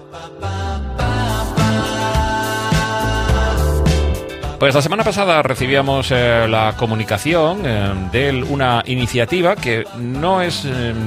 Pues la semana pasada recibíamos la comunicación de una iniciativa que no es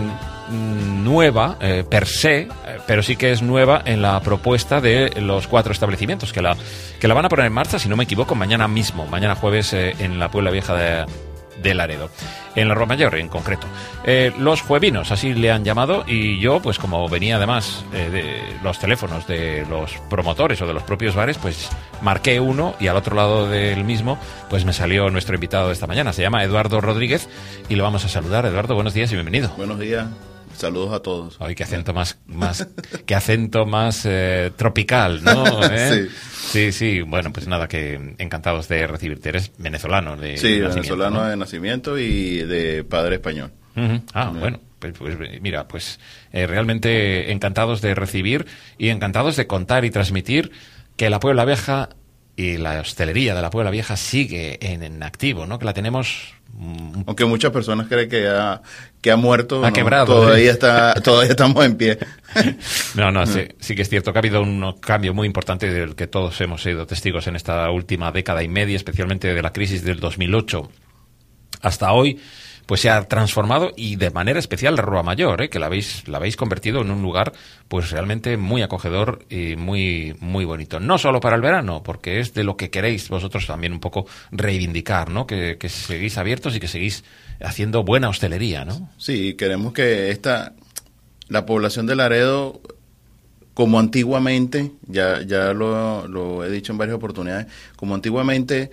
nueva per se, pero sí que es nueva en la propuesta de los 4 establecimientos que la van a poner en marcha, si no me equivoco, mañana mismo, mañana jueves, en la Puebla Vieja de Laredo, en la Rua Mayor en concreto. Los juevinos, así le han llamado, y yo, pues como venía además de los teléfonos de los promotores o de los propios bares, pues marqué uno y al otro lado del mismo pues me salió nuestro invitado de esta mañana. Se llama Eduardo Rodríguez y lo vamos a saludar. Eduardo, buenos días y bienvenido. Buenos días. Saludos a todos. Ay, qué acento qué acento más tropical, ¿no? Sí. Bueno, pues nada, que encantados de recibirte. Eres venezolano de nacimiento, venezolano, ¿no? De nacimiento y de padre español. Bueno, pues mira, pues realmente encantados de recibir y encantados de contar y transmitir que la Puebla Vieja y la hostelería de la Puebla Vieja sigue en activo, ¿no? Que la tenemos... Aunque muchas personas creen que ha muerto, ha quebrado, todavía estamos en pie. No, sí que es cierto que ha habido un cambio muy importante del que todos hemos sido testigos en esta última década y media, especialmente de la crisis del 2008 hasta hoy. Pues se ha transformado, y de manera especial la Rua Mayor, que la habéis convertido en un lugar pues realmente muy acogedor y muy muy bonito. No solo para el verano, porque es de lo que queréis vosotros también un poco reivindicar, ¿no? Que seguís abiertos y que seguís haciendo buena hostelería, ¿no? Sí, queremos que la población de Laredo, como antiguamente, ya lo he dicho en varias oportunidades, como antiguamente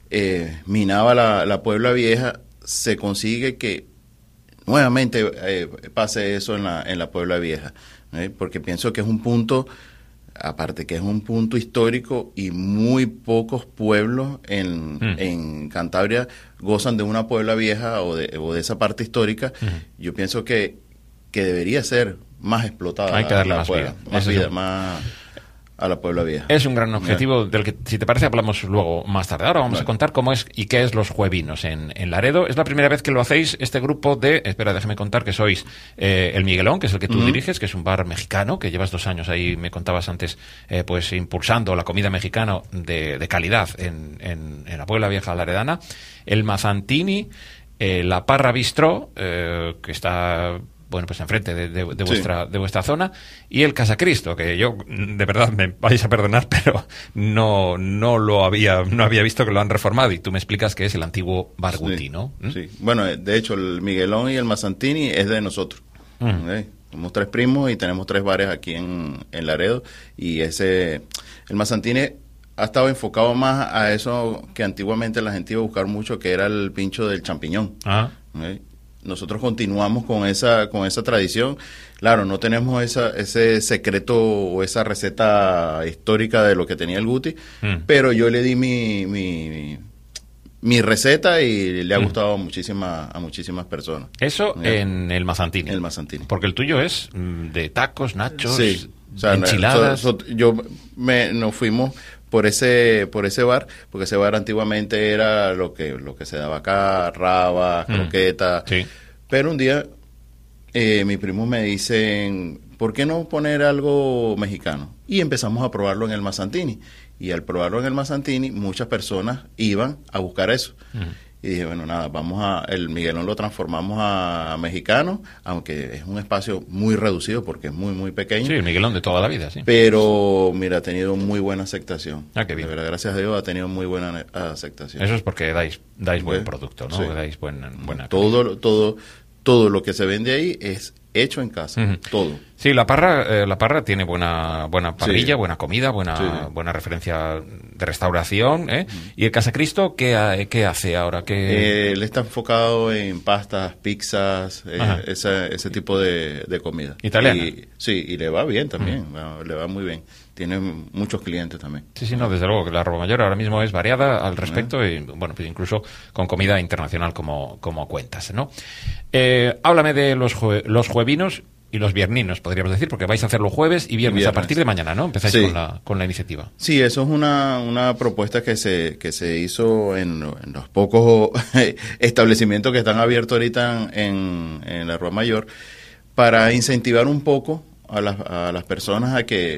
minaba la Puebla Vieja, se consigue que nuevamente pase eso en la Puebla Vieja, porque pienso que es un punto, aparte que es un punto histórico, y muy pocos pueblos en Cantabria gozan de una Puebla Vieja o de esa parte histórica. Yo pienso que debería ser más explotada. Hay que darle más vida. Más a la Puebla Vieja. Es un gran objetivo del que, si te parece, hablamos luego más tarde. Ahora vamos a contar cómo es y qué es los juevinos en Laredo. Es la primera vez que lo hacéis, este grupo de... Espera, déjame contar que sois el Miguelón, que es el que tú diriges, que es un bar mexicano, que llevas 2 años ahí, me contabas antes, pues impulsando la comida mexicana de calidad en la Puebla Vieja laredana. El Mazantini, la Parra Bistró, que está... bueno, pues enfrente de vuestra zona, y el Casacristo, que yo, de verdad, me vais a perdonar, pero no había visto que lo han reformado, y tú me explicas que es el antiguo Bar Guti, ¿no? Sí, bueno, de hecho, el Miguelón y el Mazantini es de nosotros. Somos 3 primos y tenemos 3 bares aquí en Laredo, y el Mazantini ha estado enfocado más a eso que antiguamente la gente iba a buscar mucho, que era el pincho del champiñón. Nosotros continuamos con esa tradición. Claro, no tenemos ese secreto o esa receta histórica de lo que tenía el Guti, pero yo le di mi receta y le ha gustado a muchísimas personas. Eso en el Mazantini. El Mazantini. Porque el tuyo es de tacos, nachos, sí, o sea, enchiladas. Nos fuimos por ese bar, porque ese bar antiguamente era lo que se daba acá, rabas, croquetas. Sí. Pero un día mis primos me dicen, ¿por qué no poner algo mexicano? Y empezamos a probarlo en el Mazantini. Y al probarlo en el Mazantini, muchas personas iban a buscar eso. Y dije, bueno, nada, el Miguelón lo transformamos a mexicano, aunque es un espacio muy reducido porque es muy, muy pequeño. Sí, el Miguelón de toda la vida, sí. Pero, mira, ha tenido muy buena aceptación. Qué bien. De verdad, gracias a Dios, ha tenido muy buena aceptación. Eso es porque dais buen producto, ¿no? Sí. Dais buena todo lo que se vende ahí es hecho en casa, todo. Sí, la Parra tiene buena parrilla, buena comida, buena referencia de restauración, ¿Y el Casacristo qué hace ahora? Él está enfocado en pastas, pizzas, ese tipo de comida. ¿Italiana? Y le va bien también, le va muy bien. Tiene muchos clientes también. Sí, no, desde luego que la Rua Mayor ahora mismo es variada al respecto y, bueno, pues incluso con comida internacional como cuentas, ¿no? Háblame de los juevinos y los vierninos, podríamos decir, porque vais a hacerlo jueves y viernes. A partir de mañana, ¿no? Empezáis con la iniciativa. Sí, eso es una propuesta que se hizo en los pocos establecimientos que están abiertos ahorita en la Rua Mayor, para incentivar un poco a las personas a que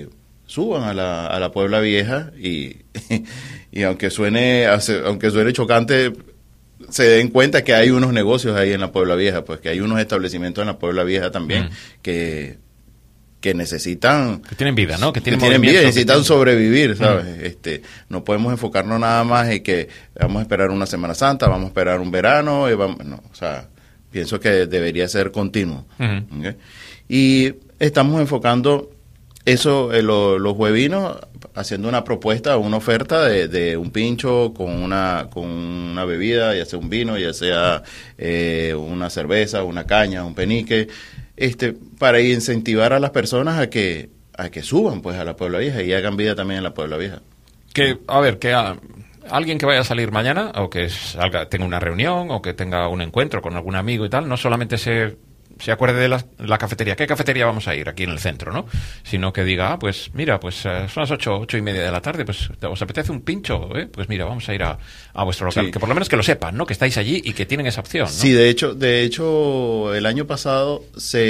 suban a la Puebla Vieja y aunque suene chocante, se den cuenta que hay unos negocios ahí en la Puebla Vieja, pues que hay unos establecimientos en la Puebla Vieja también que necesitan... Que tienen vida, ¿no? Que tienen vida, necesitan sobrevivir, ¿sabes? No podemos enfocarnos nada más en que vamos a esperar una Semana Santa, vamos a esperar un verano, no, o sea, pienso que debería ser continuo. ¿Okay? Y estamos enfocando eso, los huevinos, haciendo una propuesta, una oferta de un pincho con una bebida, ya sea un vino, ya sea una cerveza, una caña, un penique, para incentivar a las personas a que suban pues a la Puebla Vieja y hagan vida también en la Puebla Vieja. Alguien que vaya a salir mañana o que tenga una reunión o que tenga un encuentro con algún amigo y tal, no solamente se acuerde de la cafetería, ¿qué cafetería vamos a ir aquí en el centro, no? Sino que diga, pues mira, pues son las 8:30 de la tarde, pues ¿os apetece un pincho? Pues mira, vamos a ir a vuestro local. Sí. Que por lo menos que lo sepan, ¿no? Que estáis allí y que tienen esa opción, ¿no? Sí, de hecho el año pasado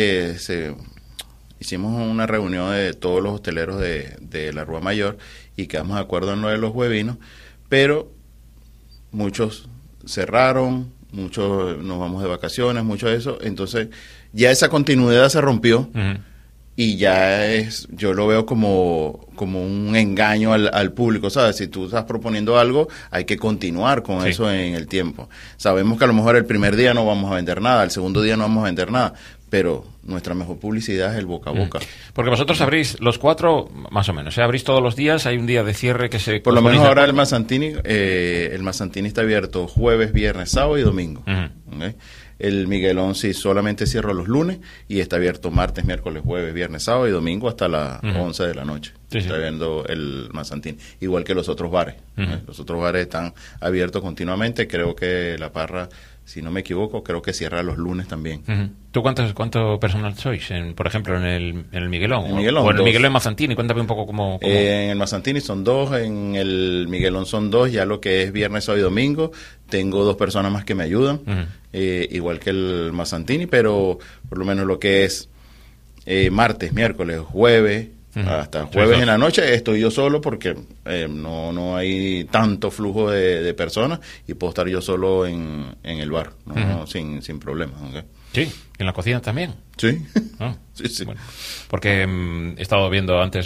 hicimos una reunión de todos los hosteleros de la Rúa Mayor y quedamos de acuerdo en lo de los huevinos, pero muchos cerraron, muchos nos vamos de vacaciones, mucho de eso, entonces ya esa continuidad se rompió. Y ya yo lo veo como un engaño al público, ¿sabes? Si tú estás proponiendo algo, hay que continuar con eso en el tiempo. Sabemos que a lo mejor el primer día no vamos a vender nada, el segundo día no vamos a vender nada, pero nuestra mejor publicidad es el boca a boca. Porque vosotros abrís los 4, más o menos, abrís todos los días, hay un día de cierre que se... Por lo menos ahora el Mazzantini está abierto jueves, viernes, sábado y domingo. ¿Okay? El Miguelón sí solamente cierra los lunes y está abierto martes, miércoles, jueves, viernes, sábado y domingo hasta las 11 de la noche. Está viendo el Mazzantini. Igual que los otros bares. Los otros bares están abiertos continuamente. Creo que La Parra, si no me equivoco, creo que cierra los lunes también. ¿Tú cuánto personal sois? Por ejemplo, en el Miguelón. En Miguelón, o en el Miguelón en Mazzantini. Cuéntame un poco cómo... En el Mazzantini son 2, en el Miguelón son 2, ya lo que es viernes, sábado y domingo. Tengo 2 personas más que me ayudan, igual que el Mazzantini, pero por lo menos lo que es martes, miércoles, jueves, hasta jueves en la noche estoy yo solo porque no hay tanto flujo de personas y puedo estar yo solo en el bar, ¿no? sin problemas. ¿Okay? Sí, en la cocina también. Sí. Sí. Bueno, porque he estado viendo antes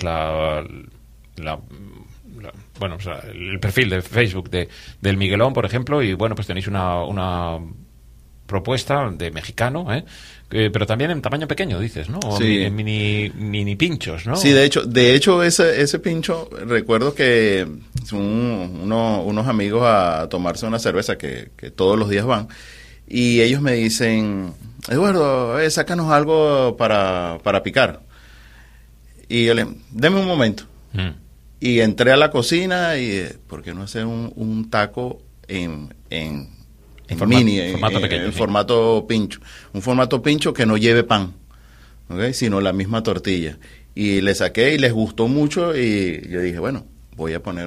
bueno, o sea, el perfil de Facebook del Miguelón, por ejemplo, y bueno, pues tenéis una propuesta de mexicano, pero también en tamaño pequeño, dices, ¿no? O sí. mini pinchos, ¿no? Sí, de hecho ese pincho, recuerdo que unos amigos a tomarse una cerveza que todos los días van, y ellos me dicen, Eduardo, sácanos algo para picar. Y yo deme un momento. Y entré a la cocina y, ¿por qué no hacer un taco en formato pequeño, formato pincho? Un formato pincho que no lleve pan, ¿okay? Sino la misma tortilla. Y le saqué y les gustó mucho y yo dije, bueno, voy a poner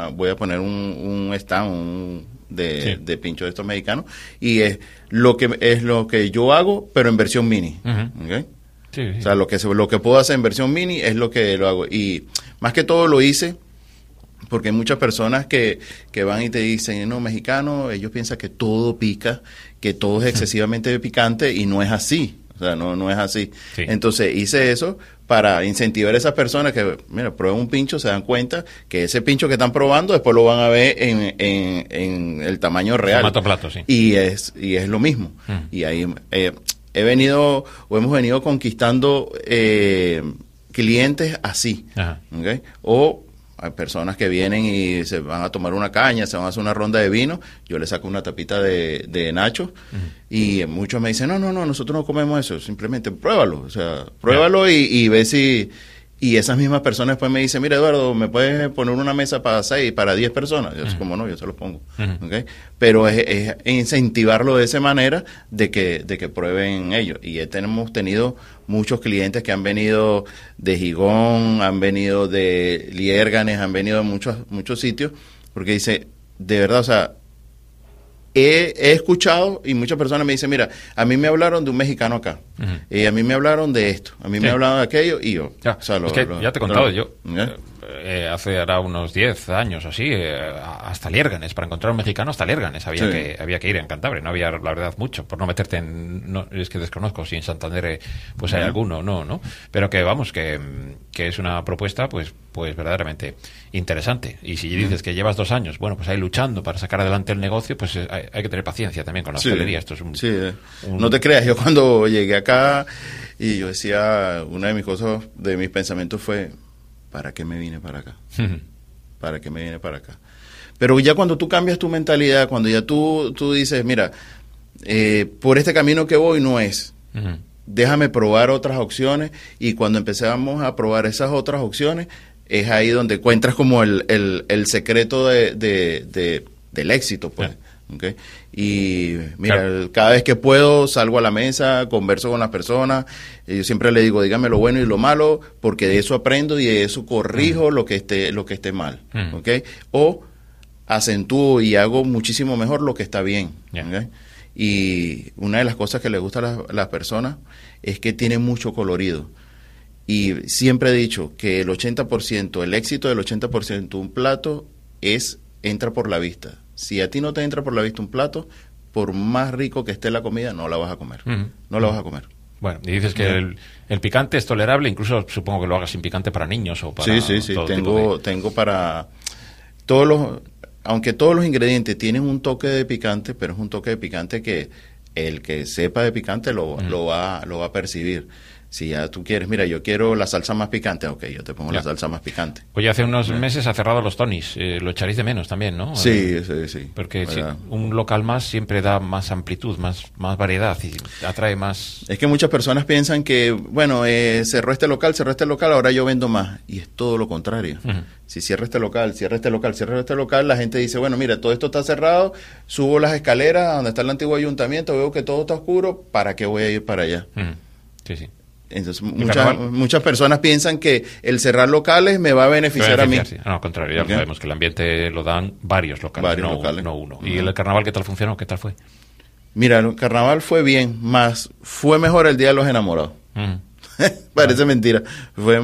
un stand de pincho de estos mexicanos y es lo que yo hago, pero en versión mini. ¿Okay? Sí. O sea, lo que puedo hacer en versión mini es lo que lo hago. Y más que todo lo hice porque hay muchas personas que van y te dicen, no, mexicano, ellos piensan que todo pica, que todo es excesivamente picante y no es así. O sea, no es así. Sí. Entonces hice eso para incentivar a esas personas que, mira, prueben un pincho, se dan cuenta que ese pincho que están probando después lo van a ver en el tamaño real. Formato plato, sí. Y es lo mismo. Y ahí hemos venido conquistando clientes así. ¿Okay? O hay personas que vienen y se van a tomar una caña, se van a hacer una ronda de vino, yo les saco una tapita de nachos y muchos me dicen, no, nosotros no comemos eso, simplemente pruébalo, o sea, pruébalo y ve si... Y esas mismas personas después me dicen, mira, Eduardo, ¿me puedes poner una mesa para 6, para 10 personas? Yo, como no, yo se los pongo. ¿Okay? Pero es incentivarlo de esa manera de que prueben ellos. Y hemos tenido muchos clientes que han venido de Gijón, han venido de Liérganes, han venido de muchos sitios, porque dice, de verdad, o sea, he escuchado y muchas personas me dicen, mira, a mí me hablaron de un mexicano acá, a mí me hablaron de esto, a mí me hablaron de aquello, y yo... Ya, o sea, ya te he contado yo. Hace ahora unos 10 años o así, hasta Liérganes, para encontrar un mexicano hasta Liérganes había que ir en Cantabria, no había, la verdad, mucho, por no meterte en... No, es que desconozco si en Santander pues hay alguno, no, pero que vamos, que es una propuesta pues verdaderamente interesante. Y si dices que llevas 2 años, bueno, pues ahí luchando para sacar adelante el negocio, pues hay que tener paciencia también con la hostelería. Esto es No te creas, yo cuando llegué acá y yo decía, una de mis cosas, de mis pensamientos fue, ¿para qué me vine para acá? ¿Para qué me vine para acá? Pero ya cuando tú cambias tu mentalidad, cuando ya tú dices, mira, por este camino que voy no es, déjame probar otras opciones, y cuando empezamos a probar esas otras opciones, es ahí donde encuentras como el secreto del éxito, pues. ¿Okay? Y mira, cada vez que puedo salgo a la mesa, converso con las personas, yo siempre le digo, dígame lo bueno y lo malo, porque de eso aprendo y de eso corrijo lo que esté mal, ¿okay? O acentúo y hago muchísimo mejor lo que está bien, ¿okay? Y una de las cosas que le gusta a las personas es que tiene mucho colorido. Y siempre he dicho que el 80%, el éxito del 80% de un plato entra por la vista. Si a ti no te entra por la vista un plato, por más rico que esté la comida, no la vas a comer. No la vas a comer. Bueno, y dices que el picante es tolerable, incluso supongo que lo hagas sin picante para niños o para... Sí. Tengo para todos los... Aunque todos los ingredientes tienen un toque de picante, pero es un toque de picante que el que sepa de picante lo va a percibir. Si ya tú quieres, mira, yo quiero la salsa más picante, ok, yo te pongo la salsa más picante. Oye, hace unos meses ha cerrado los Tonys, lo echaréis de menos también, ¿no? Sí. Porque un local más siempre da más amplitud, más variedad y atrae más... Es que muchas personas piensan que, bueno, cerró este local, ahora yo vendo más. Y es todo lo contrario. Si cierra este local, la gente dice, bueno, mira, todo esto está cerrado, subo las escaleras donde está el antiguo ayuntamiento, veo que todo está oscuro, ¿para qué voy a ir para allá? Sí. Entonces muchas personas piensan que el cerrar locales me va a beneficiar a mí. No, al contrario, ya sabemos que el ambiente lo dan varios locales, no uno. ¿Y el carnaval qué tal funcionó? ¿Qué tal fue? Mira, el carnaval fue bien, más fue mejor el Día de los Enamorados. Parece mentira. Fue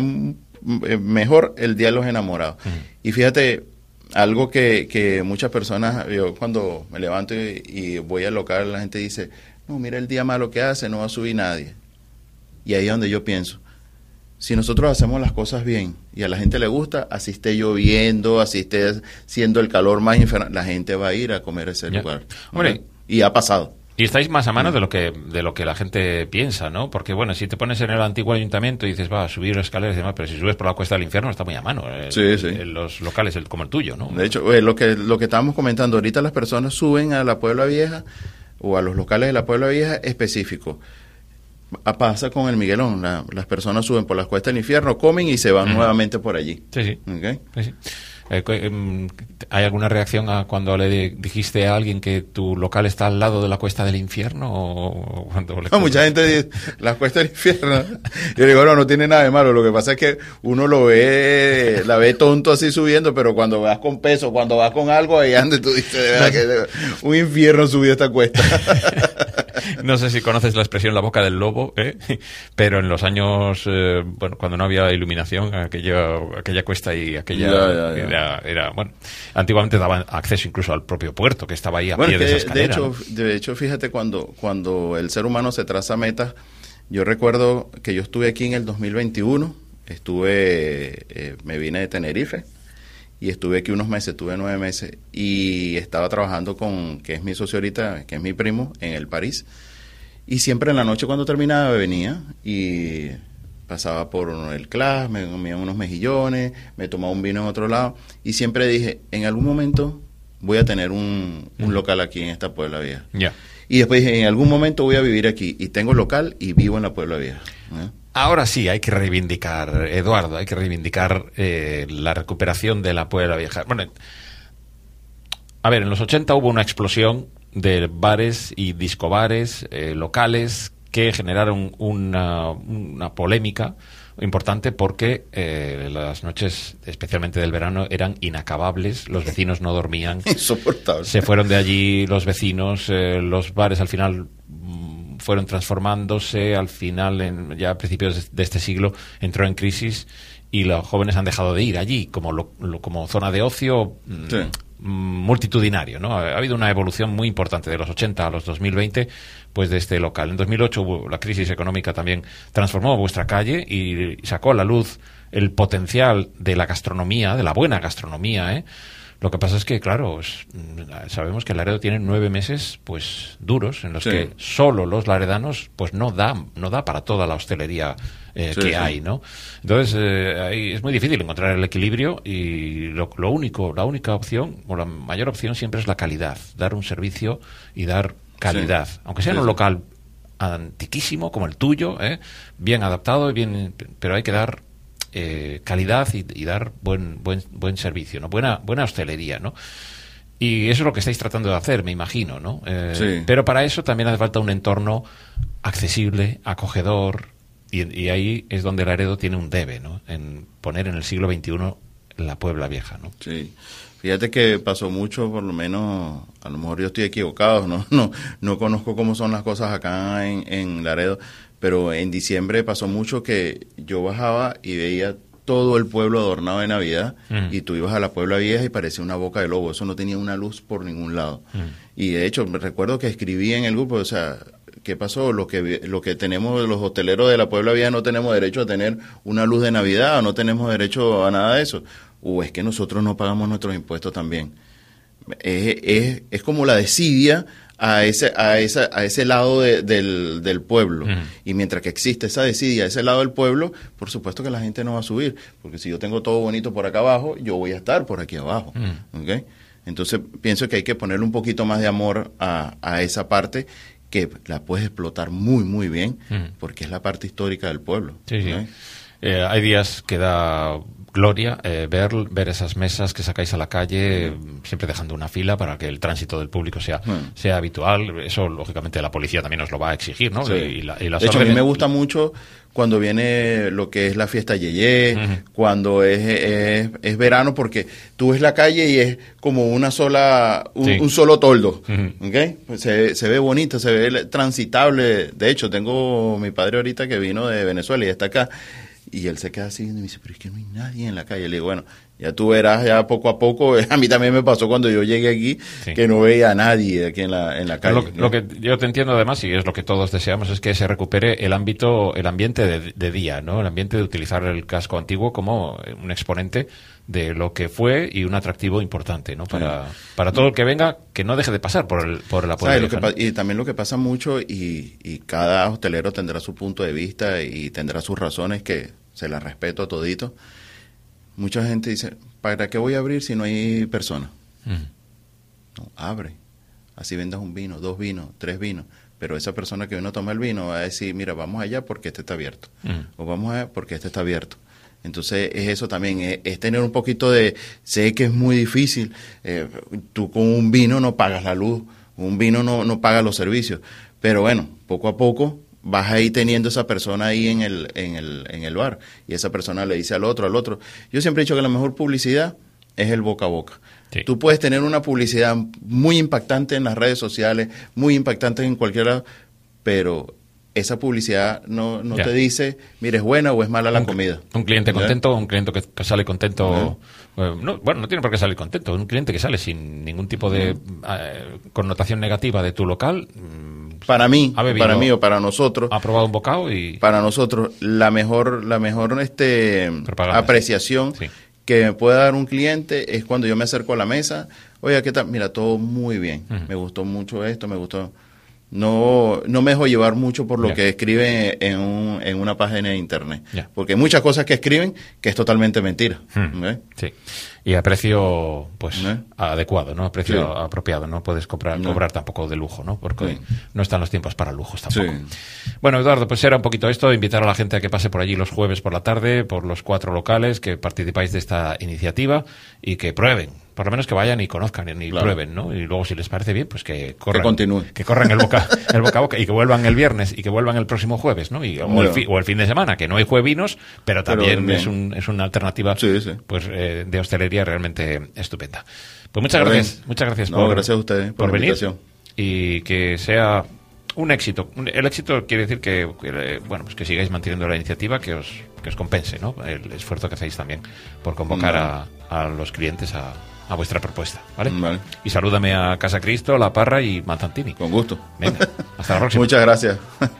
mejor el Día de los Enamorados. Y fíjate, algo que muchas personas, yo cuando me levanto y voy al local, la gente dice, no, mira el día malo que hace, no va a subir nadie. Y ahí es donde yo pienso, si nosotros hacemos las cosas bien y a la gente le gusta, así esté lloviendo, así esté siendo el calor más infernal, la gente va a ir a comer ese lugar. Hombre, y ha pasado. Y estáis más a mano de lo que la gente piensa, ¿no? Porque, bueno, si te pones en el antiguo ayuntamiento y dices, va a subir escaleras y demás, pero si subes por la cuesta del infierno está muy a mano. En los locales como el tuyo, ¿no? De hecho, lo que estábamos comentando, ahorita las personas suben a la Puebla Vieja o a los locales de la Puebla Vieja específicos. Pasa con el Miguelón, las personas suben por las cuestas del infierno, comen y se van nuevamente por allí. Sí. ¿Okay? Sí. ¿Hay alguna reacción a cuando le dijiste a alguien que tu local está al lado de la cuesta del infierno? O cuando mucha gente dice, la cuesta del infierno. Yo digo, no tiene nada de malo. Lo que pasa es que uno la ve tonto así subiendo, pero cuando vas con peso, cuando vas con algo, ahí ande tú dices, de verdad que un infierno subir esta cuesta. No sé si conoces la expresión la boca del lobo, pero en los años, cuando no había iluminación, aquella cuesta y aquella... Era bueno, antiguamente daban acceso incluso al propio puerto, que estaba ahí a pie de esa escalera. De hecho, fíjate, cuando el ser humano se traza metas, yo recuerdo que yo estuve aquí en el 2021, me vine de Tenerife, y estuve aquí unos meses, estuve 9 meses, y estaba trabajando que es mi socio ahorita, que es mi primo, en el París, y siempre en la noche cuando terminaba venía y pasaba por el CLAS, me comía unos mejillones, me tomaba un vino en otro lado, y siempre dije, en algún momento voy a tener un local aquí en esta Puebla Vieja. Y después dije, en algún momento voy a vivir aquí, y tengo local y vivo en la Puebla Vieja. Ahora sí, hay que reivindicar, Eduardo, hay que reivindicar la recuperación de la Puebla Vieja. Bueno, a ver, en los 80 hubo una explosión de bares y discobares locales que generaron una polémica importante porque las noches, especialmente del verano, eran inacabables, los vecinos no dormían. Insoportable. Se fueron de allí los vecinos, los bares al final fueron transformándose, al final, ya a principios de este siglo, entró en crisis y los jóvenes han dejado de ir allí como como zona de ocio. Sí. Multitudinario, ¿no? Ha habido una evolución muy importante de los 80 a los 2020, pues de este local. En 2008 la crisis económica también transformó vuestra calle y sacó a la luz el potencial de la gastronomía, de la buena gastronomía, ¿eh? Lo que pasa es que, claro, sabemos que Laredo tiene 9 meses, pues, duros, en los que solo los laredanos, pues, no da para toda la hostelería que hay, ¿no? Entonces, ahí es muy difícil encontrar el equilibrio y la única opción, o la mayor opción siempre es la calidad, dar un servicio y dar calidad, aunque sea en un local antiquísimo como el tuyo, bien adaptado, pero hay que dar calidad y dar buen servicio, ¿no? Buena hostelería, ¿no? Y eso es lo que estáis tratando de hacer, me imagino, ¿no? Pero para eso también hace falta un entorno accesible, acogedor, y ahí es donde Laredo tiene un debe, ¿no? En poner en el siglo XXI la Puebla Vieja, ¿no? Sí. Fíjate que pasó mucho, por lo menos, a lo mejor yo estoy equivocado, no conozco cómo son las cosas acá en Laredo, pero en diciembre pasó mucho que yo bajaba y veía todo el pueblo adornado de Navidad, y tú ibas a la Puebla Vieja y parecía una boca de lobo, eso no tenía una luz por ningún lado. Y de hecho, me recuerdo que escribí en el grupo, o sea, ¿qué pasó? Lo que tenemos los hosteleros de la Puebla Vieja no tenemos derecho a tener una luz de Navidad, o no tenemos derecho a nada de eso. O es que nosotros no pagamos nuestros impuestos también. Es como la desidia a ese lado del pueblo. Y mientras que existe esa desidia a ese lado del pueblo, por supuesto que la gente no va a subir, porque si yo tengo todo bonito por acá abajo, yo voy a estar por aquí abajo. ¿Okay? Entonces pienso que hay que ponerle un poquito más de amor a esa parte, que la puedes explotar muy, muy bien, porque es la parte histórica del pueblo. Sí, sí. Hay días que da gloria ver esas mesas que sacáis a la calle, siempre dejando una fila para que el tránsito del público sea habitual. Eso, lógicamente, la policía también nos lo va a exigir, ¿no? Sí. Y las de hecho, a mí me gusta mucho cuando viene lo que es la fiesta Yeye, cuando es verano, porque tú ves la calle y es como un solo toldo. ¿Okay? Pues se ve bonito, se ve transitable. De hecho, tengo mi padre ahorita que vino de Venezuela y está acá. Y él se queda así y me dice, pero es que no hay nadie en la calle. Le digo, bueno, ya tú verás, ya poco a poco. A mí también me pasó cuando yo llegué aquí, que no veía a nadie aquí en la calle. Lo que yo te entiendo además, y es lo que todos deseamos, es que se recupere el ambiente de día, ¿no? El ambiente de utilizar el casco antiguo como un exponente de lo que fue y un atractivo importante, ¿no? Para todo el que venga, que no deje de pasar por la Puebla Vieja, ¿no? Y también lo que pasa mucho, y cada hostelero tendrá su punto de vista y tendrá sus razones, que se las respeto a todito. Mucha gente dice, ¿para qué voy a abrir si no hay personas? No, abre. Así vendas un vino, 2 vinos, 3 vinos. Pero esa persona que vino a tomar el vino va a decir, mira, vamos allá porque este está abierto. O vamos allá porque este está abierto. Entonces es eso también, es tener un poquito de... Sé que es muy difícil. Tú con un vino no pagas la luz, un vino no paga los servicios. Pero bueno, poco a poco vas ahí teniendo esa persona ahí en el bar, y esa persona le dice al otro. Yo siempre he dicho que la mejor publicidad es el boca a boca. Sí. Tú puedes tener una publicidad muy impactante en las redes sociales, muy impactante en cualquier lado, pero esa publicidad no te dice, mire, es buena o es mala la comida. Un cliente contento, un cliente que sale contento, no tiene por qué salir contento, un cliente que sale sin ningún tipo de connotación negativa de tu local. Para mí o para nosotros, ha probado un bocado y para nosotros la mejor apreciación que me puede dar un cliente es cuando yo me acerco a la mesa. Oye, ¿qué tal? Mira, todo muy bien. Me gustó mucho esto, me gustó. No me dejo llevar mucho por lo que escriben en una página de internet. Porque hay muchas cosas que escriben que es totalmente mentira. Sí. Y a precio adecuado, ¿no? A precio apropiado. No puedes cobrar tampoco de lujo, ¿no? Porque no están los tiempos para lujos tampoco. Bueno, Eduardo, pues era un poquito esto, invitar a la gente a que pase por allí los jueves por la tarde, por los 4 locales, que participáis de esta iniciativa y que prueben por lo menos que vayan y conozcan y prueben, ¿no? Y luego, si les parece bien, pues que corran. Que continúen. Que corran el boca a boca y que vuelvan el viernes y que vuelvan el próximo jueves, ¿no? O el fin de semana, que no hay juevinos, pero también es una alternativa pues de hostelería realmente estupenda. Pues muchas gracias gracias a ustedes por la venir invitación. Y que sea un éxito. El éxito quiere decir que bueno, pues que sigáis manteniendo la iniciativa, que os compense, ¿no? El esfuerzo que hacéis también por convocar a los clientes a vuestra propuesta, ¿vale? Y salúdame a Casa Cristo, La Parra y Mazzantini. Con gusto. Venga, hasta la próxima. Muchas gracias.